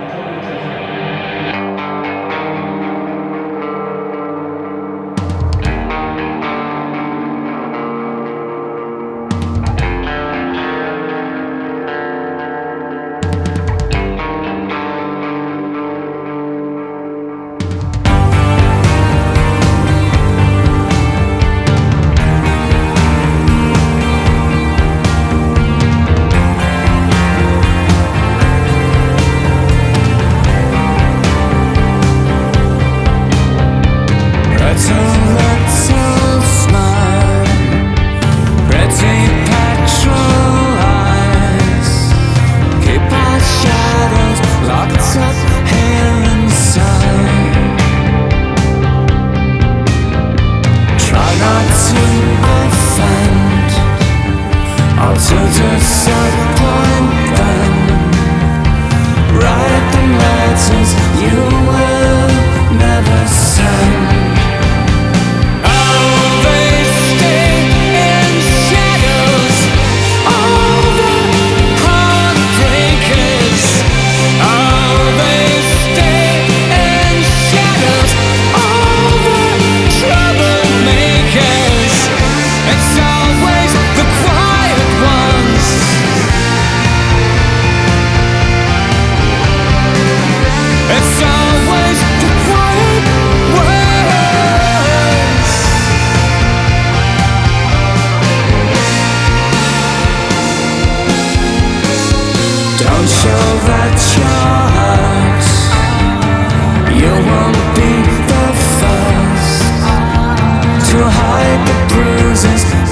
To disappointment, write the letters you will never send. Oh, they stay in shadows, all the heartbreakers. Oh, they stay in shadows, all the troublemakers. It's always the quiet ones. It's always the quiet ones. Don't show that you're hurt. You won't be the first to hide the bruises